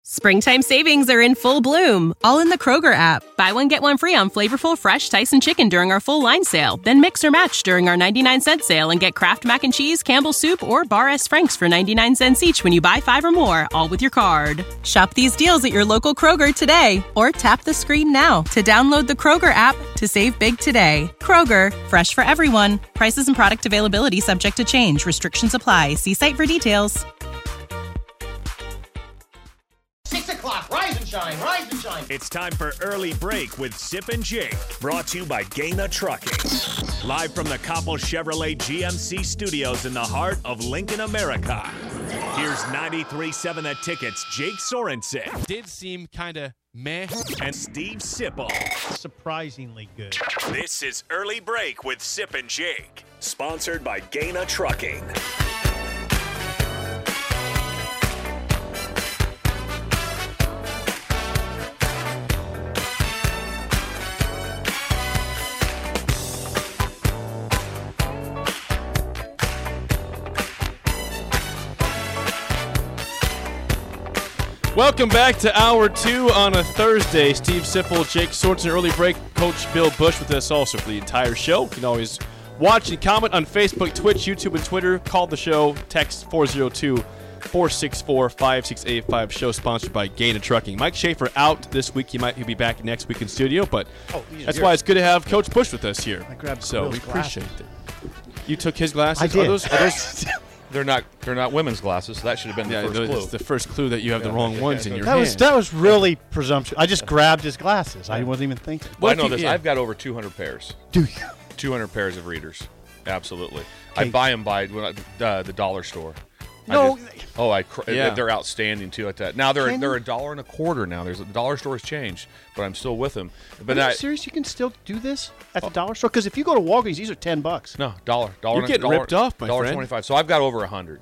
Springtime savings are in full bloom, all in the Kroger app. Buy one, get one free on flavorful, fresh Tyson chicken during our full line sale. Then mix or match during our 99-cent sale and get Kraft Mac and Cheese, Campbell's Soup, or Bar S. Frank's for 99 cents each when you buy 5 or more, all with your card. Shop these deals at your local Kroger today, or tap the screen now to download the Kroger app to save big today. Kroger, fresh for everyone. Prices and product availability subject to change. Restrictions apply. See site for details. 6 o'clock, rise and shine, rise and shine. It's time for Early Break with Sip and Jake, brought to you by Gaina Trucking. Live from the Coppel Chevrolet GMC studios in the heart of Lincoln, America. Here's 93.7 The Ticket's Jake Sorensen. Did seem kind of meh. And Steve Sipple. Surprisingly good. This is Early Break with Sip and Jake, sponsored by Gaina Trucking. Welcome back to Hour 2 on a Thursday. Steve Sipple, Jake Sorensen, Early Break, Coach Bill Bush with us also for the entire show. You can always watch and comment on Facebook, Twitch, YouTube, and Twitter. Call the show. Text 402-464-5685. Show sponsored by Gaina Trucking. Mike Schaefer out this week. He'll be back next week in studio, but that's why it's good to have Coach Bush with us here. I grabbed so Bill's we appreciate it. You took his glasses? I did. Are those They're not women's glasses, so that should have been the first clue. It's the first clue that you have the wrong ones in your hand. That was really presumptuous. I just grabbed his glasses. I wasn't even thinking. Well, I know this. I've got over 200 pairs. Do you? 200 pairs of readers. Absolutely. Okay. I buy them by the dollar store. No. They're outstanding too at that. Now they're $1.25 now. There's the dollar store has changed, but I'm still with them. But Are you serious? You can still do this at the dollar store? Because if you go to Walgreens, these are $10. No, dollar. You're getting ripped off, my friend. $1.25. So I've got over 100.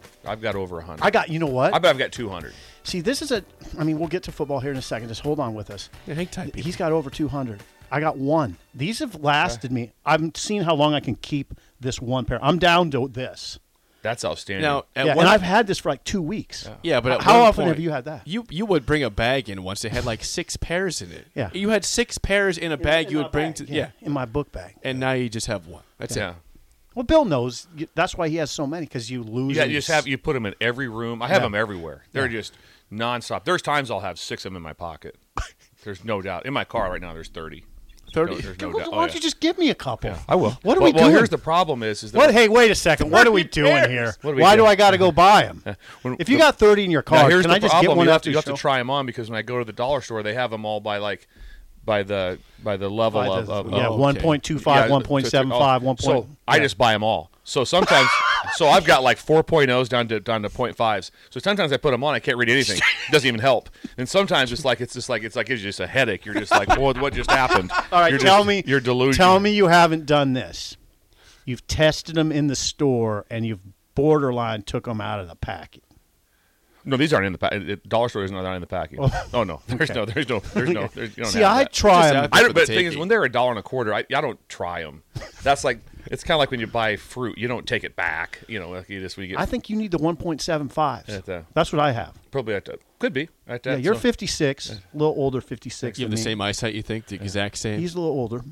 You know what? I've got 200. See, this is we'll get to football here in a second. Just hold on with us. Yeah, hang tight, people. He's got over 200. I got one. These have lasted me. I've seen how long I can keep this one pair. I'm down to this. That's outstanding. Now, and I've had this for like 2 weeks. Yeah, but how often have you had that? You would bring a bag in once. It had like 6 pairs in it. Yeah. You had 6 pairs in a bag you would bring to in my book bag. And now you just have one. That's it. Well, Bill knows. That's why he has so many, because you lose. Yeah, you put them in every room. I have them everywhere. They're just nonstop. There's times I'll have 6 of them in my pocket. There's no doubt. In my car right now, there's 30. 30. There's no doubt. Why don't you just give me a couple? Yeah, I will. What are we doing? Well, here's the problem is that what? Hey, wait a second. What are we doing here? Why do I got to go buy them? If you got 30 in your car, can I just get one after you have to try them on, because when I go to the dollar store, they have them all by the level of 1.25, 1.75, 1. So I just buy them all. So sometimes, I've got like 4.0s down to 0.5s. So sometimes I put them on, I can't read anything. It doesn't even help. And sometimes it's just a headache. You're just like, what just happened? All right, you're delusional. Tell me you haven't done this. You've tested them in the store and you've borderline took them out of the packet. No, these aren't in the packet. Dollar store is not in the packet. Oh no, there's no. See, I try them. But the thing is, when they're $1.25, I don't try them. That's like, it's kind of like when you buy fruit, you don't take it back. Like you just when you get. I think you need the 1.75s. That's what I have. Probably could be. Yeah, you're 56, a little older, 56. You have the same eyesight, you think? The exact same. He's a little older.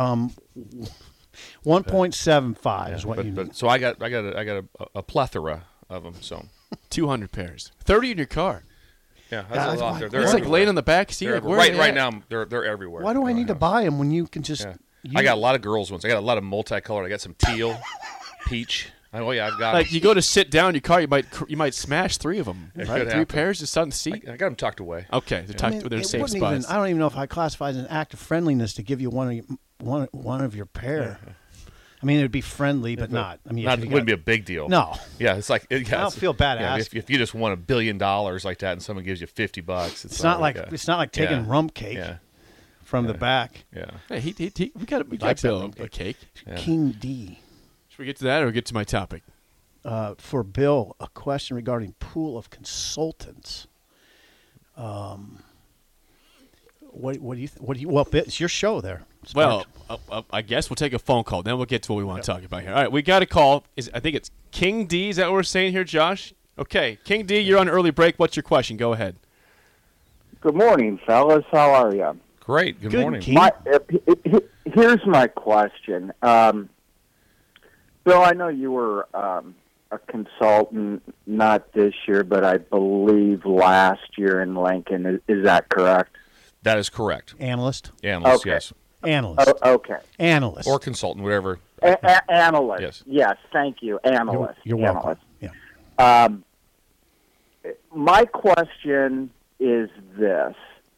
1.75 is what you need. So I got a plethora of them. So 200 pairs, 30 in your car. Yeah, that's a lot. It's like laying on the back seat. Right now, they're everywhere. Why do I need to buy them when you can just? Yeah. I got a lot of girls ones. I got a lot of multicolored. I got some teal, peach. Oh yeah, I've got. Like you go to sit down in your car, you might smash 3 of them. Right? 3 pairs just on the seat. I got them tucked away. Okay, they're tucked. They're safe spots. I don't even know if I classify it as an act of friendliness to give you one of your pair. Yeah. I mean, it would be friendly, but not. I mean, it wouldn't be a big deal. No. Yeah, it's like I don't feel bad. Yeah, if you just won $1 billion like that, and someone gives you $50, it's not like taking rump cake from the back. Yeah. Hey, we got Bill a cake. Yeah. King D. Should we get to that or get to my topic? For Bill, a question regarding pool of consultants. What do you think? Well, it's your show there. Well, I guess we'll take a phone call. Then we'll get to what we want to talk about here. All right, we got a call. I think it's King D. Is that what we're saying here, Josh? Okay, King D, you're on early break. What's your question? Go ahead. Good morning, fellas. How are you? Great. Good morning. Keith. Here's my question. Bill, I know you were a consultant, not this year, but I believe last year in Lincoln. Is that correct? That is correct. Analyst. Analyst, Okay. yes. Analyst. Okay. Analyst. Or consultant, whatever. Analyst. Yes. Thank you. Analyst. You're welcome. Analyst. Yeah. My question is this.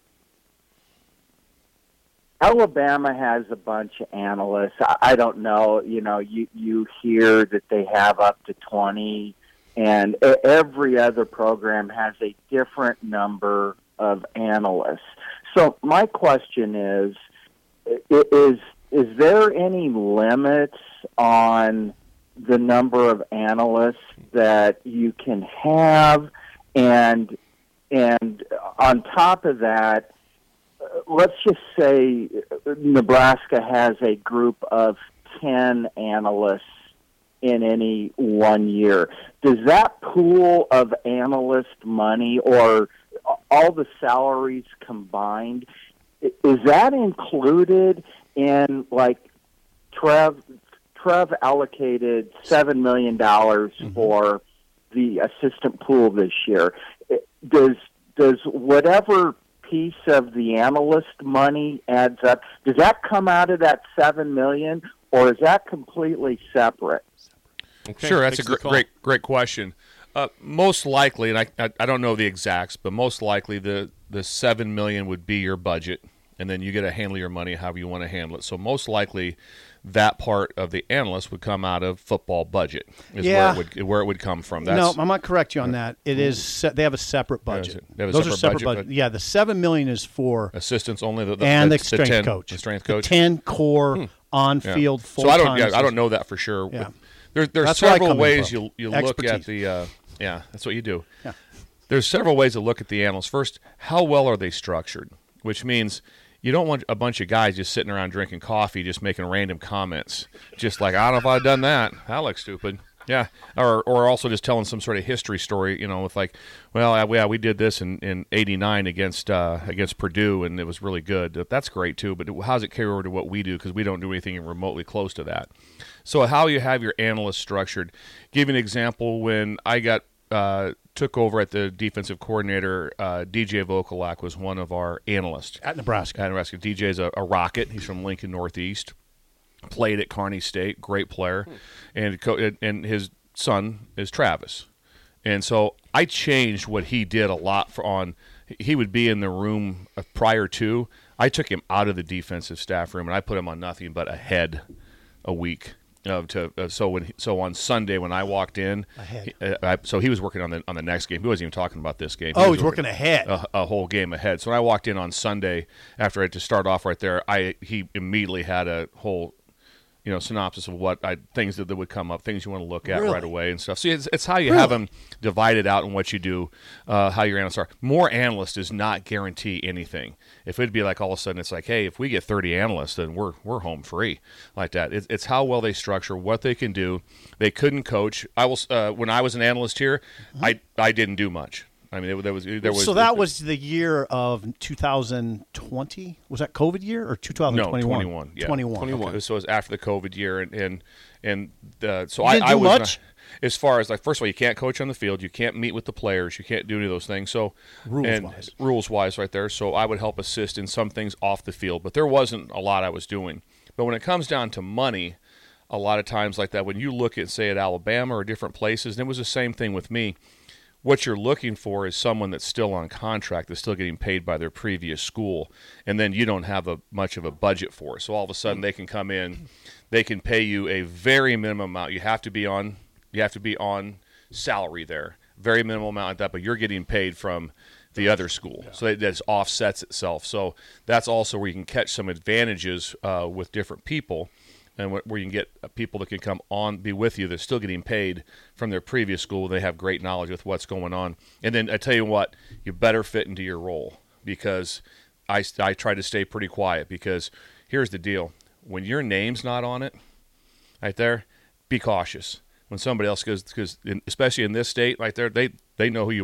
Alabama has a bunch of analysts. I don't know, you hear that they have up to 20, and every other program has a different number of analysts. So my question is there any limits on the number of analysts that you can have? And on top of that, let's just say Nebraska has a group of 10 analysts in any one year. Does that pool of analyst money, or all the salaries combined, is that included in, like, Trev allocated $7 million for the assistant pool this year? Does whatever piece of the analyst money adds up, does that come out of that $7 million, or is that completely separate? Okay. Sure, that's a great question. Most likely, and I don't know the exacts, but most likely the $7 million would be your budget, and then you get to handle your money however you want to handle it. So most likely, that part of the analyst would come out of football budget. Where it would come from. No, I might correct you on that. It is they have a separate budget. Those are separate budget. Yeah, the $7 million is for assistants only. The strength coach. The strength coach. The 10 core on-field full time. So I don't know that for sure. Yeah. There's several ways you look at the. That's what you do. Yeah. There's several ways to look at the analysts. First, how well are they structured? Which means you don't want a bunch of guys just sitting around drinking coffee, just making random comments. Just like, I don't know if I've done that. That looks stupid. Yeah. Or also just telling some sort of history story, with like, well, we did this in '89 against Purdue, and it was really good. That's great, too. But how does it carry over to what we do? Because we don't do anything remotely close to that. So how you have your analysts structured. Give you an example. When I took over at the defensive coordinator, DJ Vokalak was one of our analysts. At Nebraska. DJ's a Rocket. He's from Lincoln Northeast. Played at Kearney State. Great player. And his son is Travis. And so I changed what he did a lot he would be in the room prior to. I took him out of the defensive staff room, and I put him on nothing but a head a week. So on Sunday when I walked in, so he was working on the next game. He wasn't even talking about this game. He's working ahead, a whole game ahead. So when I walked in on Sunday, after I had to start off right there, he immediately had a whole synopsis of what things that would come up, things you want to look at right away and stuff. So it's how you have them divided out in what you do, how your analysts are. More analysts does not guarantee anything. If it'd be like all of a sudden it's like, hey, if we get 30 analysts, then we're home free like that. It's how well they structure, what they can do. They couldn't coach. When I was an analyst here, I didn't do much. I mean, there was. So that was the year of 2020. Was that COVID year or 2021? No, 21. Yeah. 21. Okay. So it was after the COVID year, so you didn't do was much? As far as, like, first of all, you can't coach on the field, you can't meet with the players, you can't do any of those things. So rules wise, right there. So I would help assist in some things off the field, but there wasn't a lot I was doing. But when it comes down to money, a lot of times like that, when you look at, say, at Alabama or different places, and it was the same thing with me. What you're looking for is someone that's still on contract, that's still getting paid by their previous school, and then you don't have much of a budget for it. So all of a sudden they can come in, they can pay you a very minimum amount. You have to be on salary there, very minimal amount like that, but you're getting paid from the other school. Yeah. So that offsets itself. So that's also where you can catch some advantages with different people. And where you can get people that can come on, be with you, that's still getting paid from their previous school. They have great knowledge with what's going on. And then I tell you what, you better fit into your role, because I try to stay pretty quiet, because here's the deal. When your name's not on it, right there, be cautious. When somebody else goes, because especially in this state right there, they know who you are.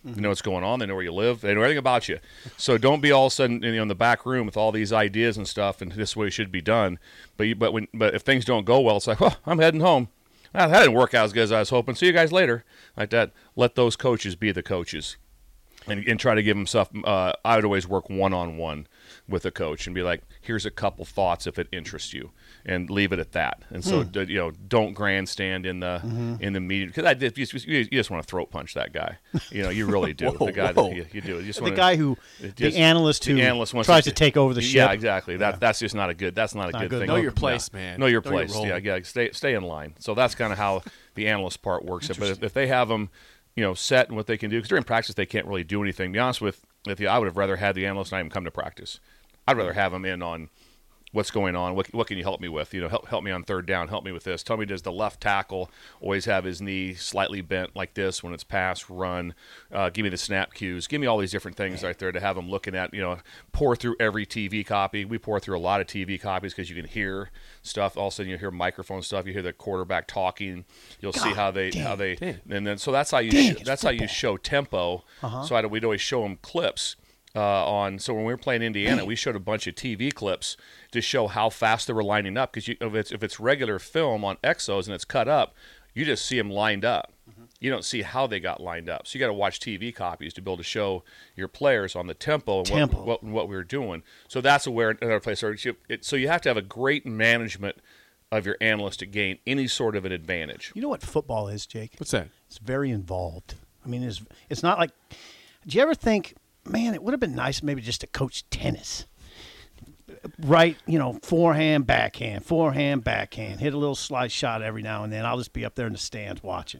They know what's going on. They know where you live. They know everything about you. So don't be all of a sudden in the back room with all these ideas and stuff, and this way it should be done. But if things don't go well, it's like, well, I'm heading home. That didn't work out as good as I was hoping. See you guys later. Like that. Let those coaches be the coaches. And try to give them stuff. I would always work one-on-one with a coach and be like, here's a couple thoughts if it interests you, and leave it at that. And so, don't grandstand in the meeting, because you just want to throat punch that guy. You really do. Whoa, the guy whoa. that you do. You just The wanna, guy who, the analyst who wants tries to take over the ship. Yeah, exactly. That's just not a good. That's not a good thing. Know your place, man. Know your Know your place. role. Yeah. Stay in line. So that's kind of how the analyst part works. But if they have them, set and what they can do, because during practice they can't really do anything. To be honest with you, I would have rather had the analyst not even come to practice. I'd rather have them in on what's going on. What can you help me with? Help me on third down. Help me with this. Tell me, does the left tackle always have his knee slightly bent like this when it's pass, run? Give me the snap cues. Give me all these different things right there to have them looking at. Pour through every TV copy. We pour through a lot of TV copies because you can hear stuff. All of a sudden you hear microphone stuff. You hear the quarterback talking. You'll see how they and then so that's how you show tempo. So we'd always show them clips. So when we were playing Indiana, we showed a bunch of TV clips to show how fast they were lining up. Because if it's regular film on Exos and it's cut up, you just see them lined up. You don't see how they got lined up. So you got to watch TV copies to be able to show your players on the tempo and what we were doing. So that's another place. So you have to have a great management of your analyst to gain any sort of an advantage. You know what football is, Jake? What's that? It's very involved. I mean, it's not like. Do you ever think, man, it would have been nice maybe just to coach tennis? Right, forehand, backhand, hit a little slice shot every now and then. I'll just be up there in the stands watching.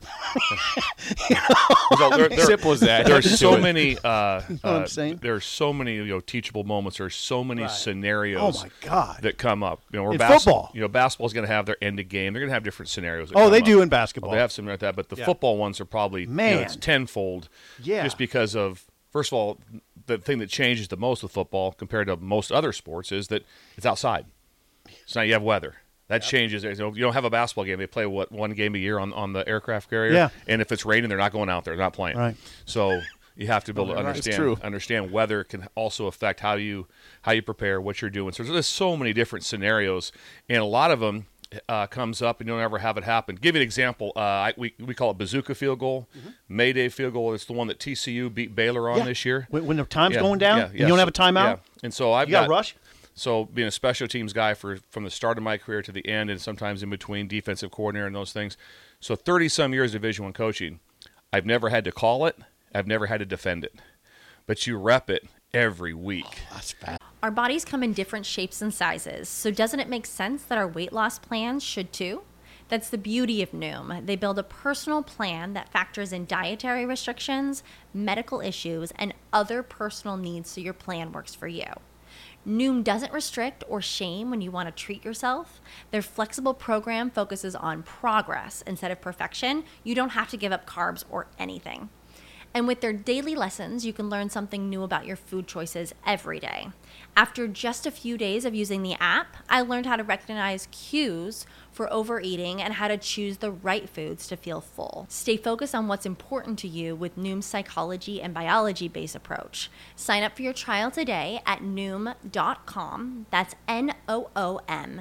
Simple as that. There's so many. what I'm saying? There's so many teachable moments. There's so many scenarios. Oh my God. That come up. In football. Basketball's going to have their end of game. They're going to have different scenarios. They do in basketball. They have something like that, but the football ones are probably it's tenfold. Yeah. Just because of, first of all, the thing that changes the most with football compared to most other sports is that it's outside. So now you have weather. That changes. You don't have a basketball game. They play one game a year on the aircraft carrier. Yeah. And if it's raining, they're not going out there. They're not playing. Right. So you have to be able to understand weather can also affect how you prepare, what you're doing. So there's so many different scenarios, and a lot of them comes up and you don't ever have it happen. Give you an example. We call it bazooka field goal, Mayday field goal. It's the one that TCU beat Baylor on this year. When the time's going down, and you don't have a timeout. Yeah. And so you got to rush. So being a special teams guy from the start of my career to the end, and sometimes in between, defensive coordinator and those things. So 30-some years of Division I coaching, I've never had to call it. I've never had to defend it. But you rep it every week. That's bad. Our bodies come in different shapes and sizes, so doesn't it make sense that our weight loss plans should too? That's the beauty of Noom. They build a personal plan that factors in dietary restrictions, medical issues, and other personal needs so your plan works for you. Noom doesn't restrict or shame when you want to treat yourself. Their flexible program focuses on progress instead of perfection. You don't have to give up carbs or anything. And with their daily lessons, you can learn something new about your food choices every day. After just a few days of using the app, I learned how to recognize cues for overeating and how to choose the right foods to feel full. Stay focused on what's important to you with Noom's psychology and biology-based approach. Sign up for your trial today at Noom.com. That's Noom.com.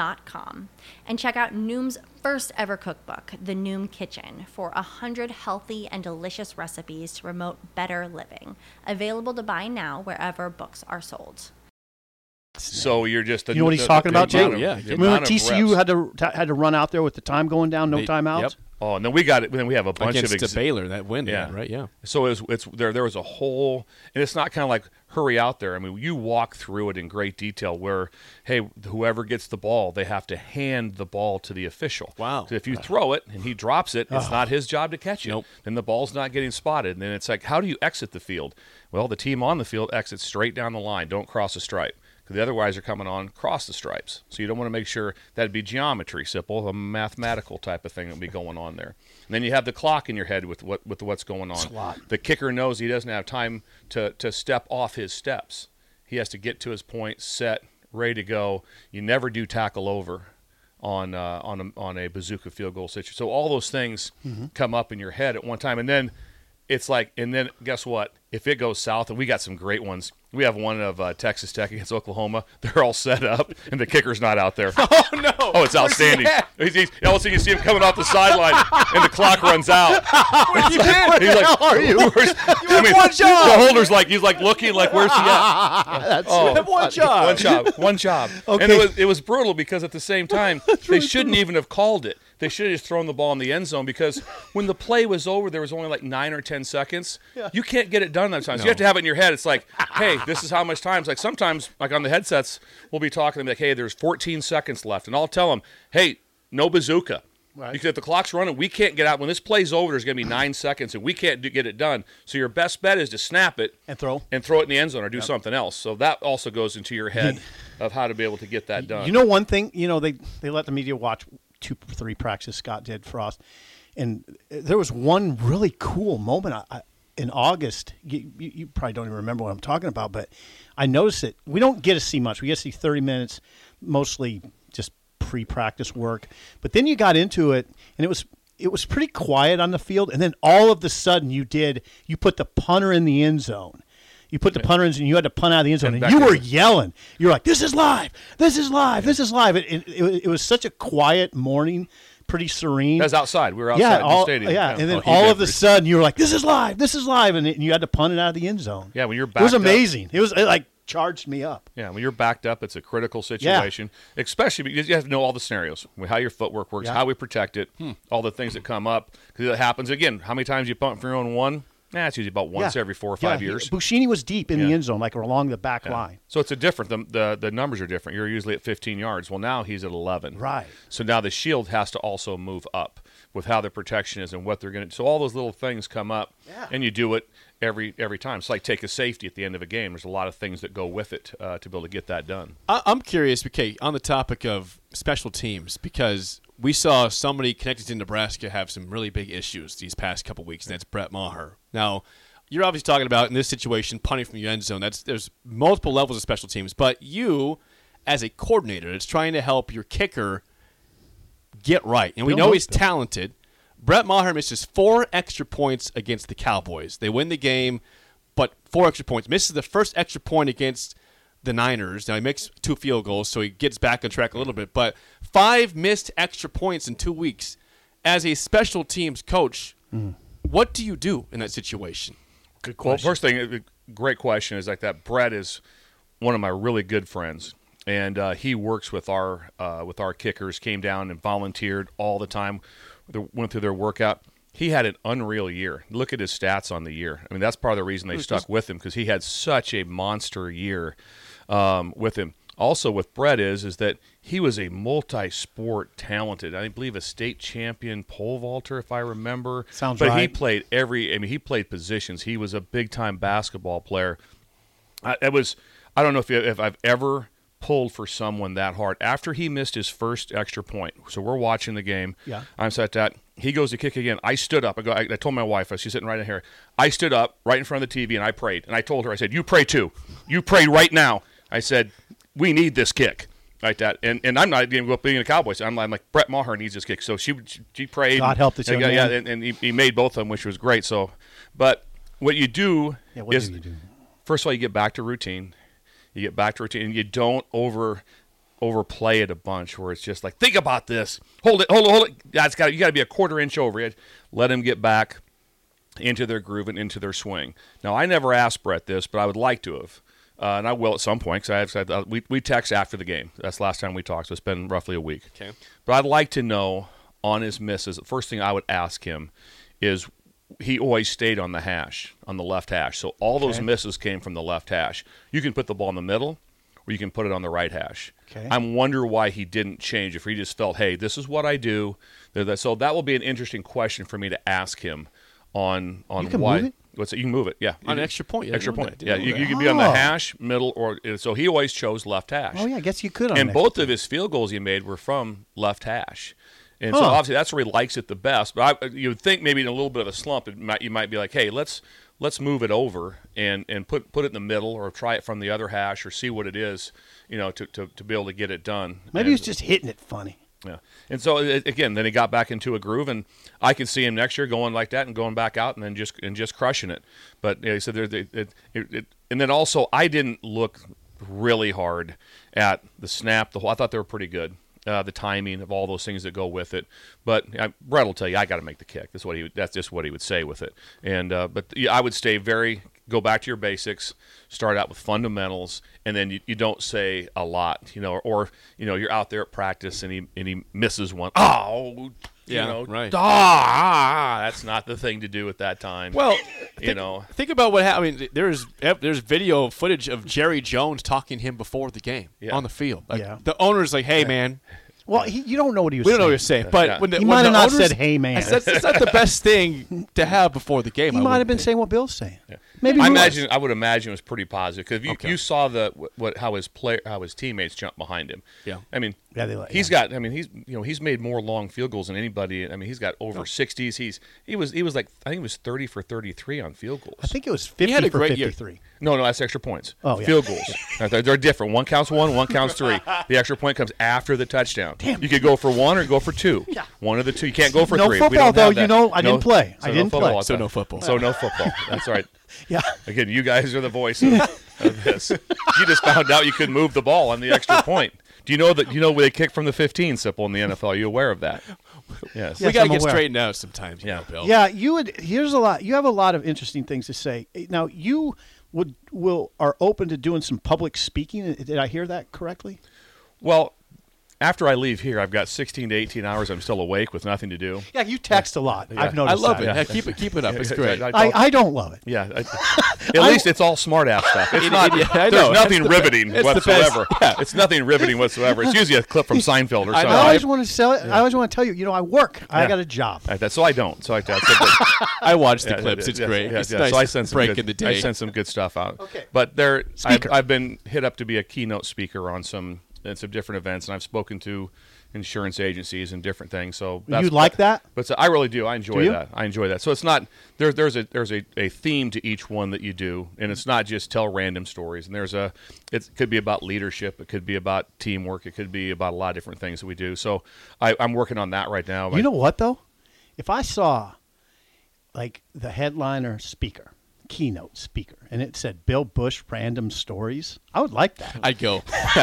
And check out Noom's first ever cookbook, The Noom Kitchen, for 100 healthy and delicious recipes to promote better living. Available to buy now wherever books are sold. So you're just you know what he's talking about, Jake? Remember TCU had to run out there with the time going down, no timeouts. Yep. Oh, and then we got it. Then we have a bunch against Baylor that win. Yeah, right. Yeah. So there was a whole, and it's not kind of like hurry out there. I mean, you walk through it in great detail. Where whoever gets the ball, they have to hand the ball to the official. Wow. So if you throw it and he drops it, it's not his job to catch it. Nope. Then the ball's not getting spotted. And then it's like, how do you exit the field? Well, the team on the field exits straight down the line. Don't cross a stripe. Because the other guys are coming on cross the stripes. So you don't want to make sure that'd be geometry, simple, a mathematical type of thing that would be going on there. And then you have the clock in your head with what's going on. The kicker knows he doesn't have time to step off his steps. He has to get to his point, set, ready to go. You never do tackle over on a bazooka field goal situation. So all those things come up in your head at one time. And then it's like, and then guess what? If it goes south, and we got some great ones. We have one of Texas Tech against Oklahoma. They're all set up, and the kicker's not out there. Oh, no. Oh, it's outstanding. All of a sudden you see him coming off the sideline, and the clock runs out. You did. He's like, are you? one job. The holder's like, he's like looking like, where's he at? That's Oh, have one job. One job. Okay. And it was brutal because at the same time, they shouldn't even have called it. They should have just thrown the ball in the end zone because when the play was over, there was only like 9 or 10 seconds. Yeah. You can't get it done that time. So you have to have it in your head. It's like, hey, this is how much time. It's like sometimes, like on the headsets, we'll be talking to them like, hey, there's 14 seconds left. And I'll tell them, hey, no bazooka. Right. Because if the clock's running, we can't get out. When this play's over, there's going to be 9 seconds, and we can't get it done. So your best bet is to snap it And throw. it in the end zone or do something else. So that also goes into your head of how to be able to get that done. You know one thing, they let the media watch 2 or 3 practices Scott did for us, and there was one really cool moment in August. You probably don't even remember what I'm talking about, but I noticed it. We don't get to see much. We get to see 30 minutes, mostly just pre-practice work. But then you got into it, and it was pretty quiet on the field, and then all of a sudden you put the punter in the end zone. You put the punter in, and you had to punt out of the end zone, and you were yelling. You're like, "This is live! This is live! This is live!" It was such a quiet morning, pretty serene. That's outside. We were outside the stadium. Yeah, and then all of a sudden you were like, "This is live! This is live!" And you had to punt it out of the end zone. Yeah, when you're backed it was up. amazing. It like charged me up. Yeah, when you're backed up, it's a critical situation, especially because you have to know all the scenarios, how your footwork works, how we protect it, all the things that come up. Because it happens again. How many times you punt for your own one? It's usually about once every 4 or 5 years. Buschini was deep in the end zone, like along the back line. So it's a different. The numbers are different. You're usually at 15 yards. Well, now he's at 11. Right. So now the shield has to also move up with how the protection is and what they're going to. So all those little things come up, and you do it every time. It's like take a safety at the end of a game. There's a lot of things that go with it to be able to get that done. I'm curious, okay, on the topic of special teams, because we saw somebody connected to Nebraska have some really big issues these past couple weeks, and that's Brett Maher. Now, you're obviously talking about, in this situation, punting from your end zone. There's multiple levels of special teams, but you, as a coordinator, that's trying to help your kicker get right, and we know he's talented. Brett Maher misses 4 extra points against the Cowboys. They win the game, but 4 extra points. Misses the first extra point against the Niners. Now, he makes 2 field goals, so he gets back on track a little bit. But 5 missed extra points in 2 weeks. As a special teams coach, what do you do in that situation? Good question. Well, first thing, great question is like that. Brett is one of my really good friends, and he works with our kickers. Came down and volunteered all the time. Went through their workout. He had an unreal year. Look at his stats on the year. I mean, that's part of the reason they stuck with him, because he had such a monster year with him. Also with Brett is that he was a multi-sport talented. I believe a state champion pole vaulter, if I remember. Sounds right. But right. he played he played positions. He was a big-time basketball player. I don't know if I've ever pulled for someone that hard. After he missed his first extra point, so we're watching the game. Yeah. I'm set that. He goes to kick again. I stood up. I told my wife, she's sitting right in here. I stood up right in front of the TV and I prayed. And I told her, I said, you pray too. You pray right now. I said, we need this kick. Like that. And I'm not even going to be in the Cowboys. I'm like, Brett Maher needs this kick. So she prayed. God help this young man. Yeah, and he made both of them, which was great. So, but what you do is, first of all, you get back to routine. And you don't overplay it a bunch where it's just like, think about this. Hold it. You got to be a quarter inch over it. Let him get back into their groove and into their swing. Now, I never asked Brett this, but I would like to have. And I will at some point, because we text after the game. That's the last time we talked, so it's been roughly a week. Okay. But I'd like to know on his misses, the first thing I would ask him is, he always stayed on the hash, on the left hash. So all those misses came from the left hash. You can put the ball in the middle, or you can put it on the right hash. Okay. I wonder why he didn't change, if he just felt, hey, this is what I do. So that will be an interesting question for me to ask him on You can why. move it? What's it? You can move it, yeah. On an extra point. Extra point. Yeah, you can be on the hash, middle, or so he always chose left hash. Oh, yeah, I guess you could on And that. both of his field goals he made were from left hash. And so obviously that's where he likes it the best. But you would think maybe in a little bit of a slump, you might be like, hey, let's move it over and put it in the middle, or try it from the other hash, or see what it is, to be able to get it done. Maybe he was just hitting it funny. Yeah, and so again, then he got back into a groove, and I can see him next year going like that and going back out and then just crushing it. But he said and then also I didn't look really hard at the snap. I thought they were pretty good. The timing of all those things that go with it, but Brett will tell you I got to make the kick. That's just what he would say with it. And but I would go back to your basics, start out with fundamentals, and then you don't say a lot, or you're out there at practice and he misses one. Oh, right. That's not the thing to do at that time. Well, know, think about what happened. I mean, there's video footage of Jerry Jones talking to him before the game on the field. The owner's like, "Hey, man." Well, you don't know what he was saying. We don't know what he was saying, but when he might have not said, "Hey, man." That's not the best thing to have before the game. He might have been saying what Bill's saying. Yeah. Maybe I would imagine it was pretty positive because you saw how his teammates jumped behind him. Yeah, I mean, he's made more long field goals than anybody. I mean, he's got over 60s. He was like I think it was 30 for 33 on field goals. I think it was 50 for 53. No, that's extra points. Oh, yeah. Field goals. They're different. One counts 1, one counts 3. The extra point comes after the touchdown. Damn. You could go for 1 or go for 2. Yeah. One of the two. You can't go for 3. No football, though. I didn't play. So no football. That's right. Yeah. Again, you guys are the voice of this. You just found out you could move the ball on the extra point. Do you know that they kick from the 15, Sipple, in the NFL? Are you aware of that? Yes. We got to get straightened out sometimes. Bill. Yeah, here's a lot. You have a lot of interesting things to say. Now, you are open to doing some public speaking. Did I hear that correctly? Well, after I leave here, I've got 16 to 18 hours. I'm still awake with nothing to do. Yeah, you text a lot. Yeah. I've noticed. I love that. it. Yeah, keep it up. It's great. I don't love it. Yeah, at least it's all smart ass stuff. It's not. There's nothing riveting whatsoever. Yeah. It's nothing riveting whatsoever. It's usually a clip from Seinfeld or something. I always want to sell it. I always want to tell you. I work. I got a job. So I don't. So I watch the clips. It's great. It's nice. So I send some break in the day. I send some good stuff out. Okay. But I've been hit up to be a keynote speaker on some different events, and I've spoken to insurance agencies and different things. So you like that? But I really do. I enjoy that. I enjoy that. So it's not there's a theme to each one that you do, and it's not just tell random stories. And it could be about leadership, it could be about teamwork, it could be about a lot of different things that we do. So I'm working on that right now. You know what though? If I saw like the headliner speaker, keynote speaker, and it said Bill Bush random stories, I would like that. I'd go.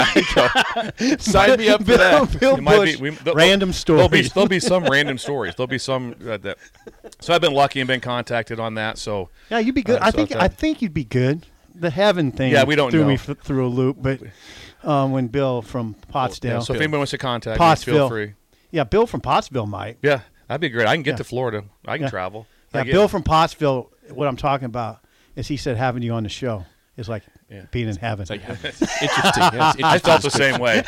Sign me up for that. Bill Bush random stories. There'll be some random stories. There'll be some that. So I've been lucky and been contacted on that. So yeah, you'd be good. I think you'd be good. The heaven thing. Yeah, we don't threw know. me through a loop, but when Bill from Pottsdale. Yeah, so if anybody wants to contact me, feel free. Yeah, Bill from Pottsville might. Yeah, that'd be great. I can get to Florida. I can travel. Yeah, Bill from Pottsville. What I'm talking about is he said having you on the show is like being in heaven. It's interesting. I felt the same way.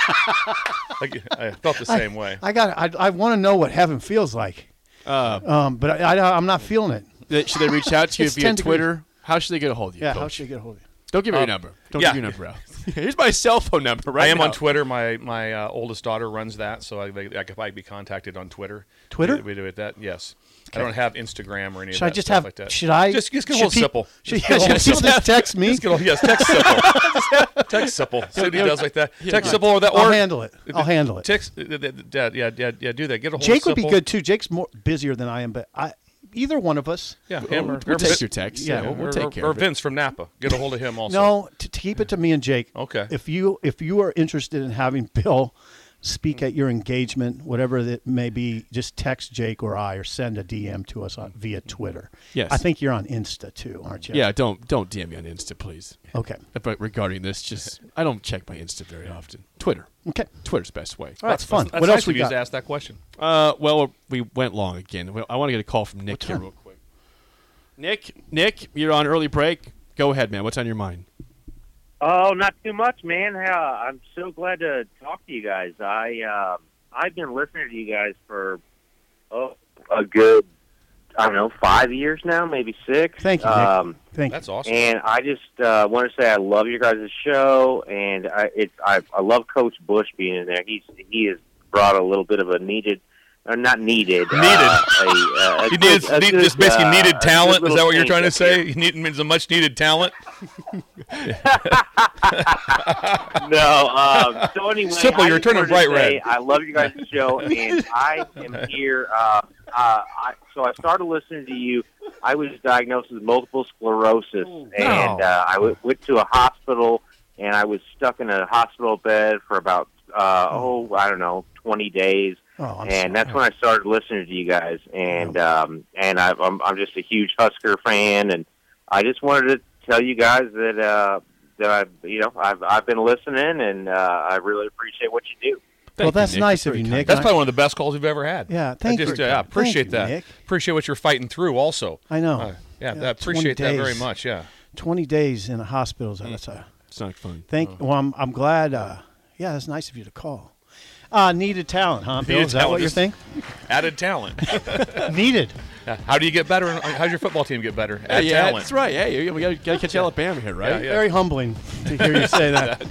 I felt the same way. I want to know what heaven feels like. But I'm not feeling it. Should they reach out to you via Twitter? How should they get a hold of you? Yeah, Coach? how should they get a hold of you? Don't give me your number. Don't give your number out. Here's my cell phone number right now. I am on Twitter. My oldest daughter runs that, so I could probably be contacted on Twitter. Twitter? We do it that, yes. Okay. I don't have Instagram or any should of that stuff like that. Should I? Just get a hold of Sipple. Should people just text me? Text Sipple. Text Sipple. See what he does like that. Text Sipple or that. I'll handle it. I'll handle it. Text, do that. Get a hold of Sipple. Jake would be good, too. Jake's more busier than I am, but either one of us. Yeah, we'll take your text. Yeah, we'll take care of it. Or Vince from Napa. Get a hold of him also. No, to keep it to me and Jake. Okay. If you are interested in having Bill speak at your engagement, whatever it may be, just text Jake or I, or send a DM to us via Twitter. Yes. I think you're on Insta too, aren't you? Yeah, don't DM me on Insta, please. Okay. But regarding this, I don't check my Insta very often. Twitter. Okay. Twitter's the best way. All right, that's fun. What else nice we got? got? Ask that question. Well, we went long again. I want to get a call from Nick here real quick. Nick, you're on early break. Go ahead, man. What's on your mind? Oh, not too much, man. I'm so glad to talk to you guys. I've been listening to you guys for a good, 5 years now, maybe 6. Thank you, Nick. Thank you. That's awesome. And I just want to say I love your guys' show, and I love Coach Bush being in there. He has brought a little bit of a needed not needed. You just basically needed talent. Is that what you're trying to say? You need means a much needed talent. No. So anyway, Simple. You're turning bright red. I love you guys' show, and I am here. So I started listening to you. I was diagnosed with multiple sclerosis, and I went to a hospital, and I was stuck in a hospital bed for about 20 days. And that's when I started listening to you guys, and I'm just a huge Husker fan, and I just wanted to tell you guys that I've been listening, and I really appreciate what you do. That's nice of you, Nick. That's probably one of the best calls we've ever had. Yeah, thank you. Appreciate that. Nick. Appreciate what you're fighting through. Also, I know. Appreciate that very much. Yeah, 20 days in a hospital. It's not fun. Well, I'm glad. That's nice of you to call. Needed talent, huh, Bill? Is that what you're thinking? Added talent. Needed. How do you get better? How's your football team get better? Add talent. That's right. Hey, we got to catch Alabama here, right? Yeah. Very humbling to hear you say that.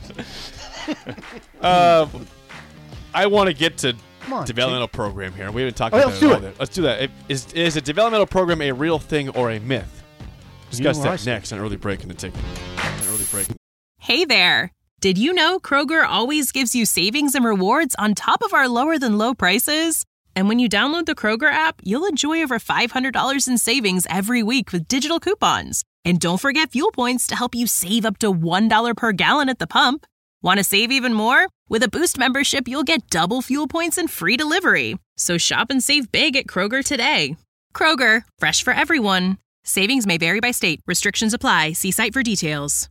I want to get to developmental program here. We haven't talked about it. Let's do that. Is a developmental program a real thing or a myth? Discuss that next on Early Break in the Ticket. Hey there. Did you know Kroger always gives you savings and rewards on top of our lower-than-low prices? And when you download the Kroger app, you'll enjoy over $500 in savings every week with digital coupons. And don't forget fuel points to help you save up to $1 per gallon at the pump. Want to save even more? With a Boost membership, you'll get double fuel points and free delivery. So shop and save big at Kroger today. Kroger, fresh for everyone. Savings may vary by state. Restrictions apply. See site for details.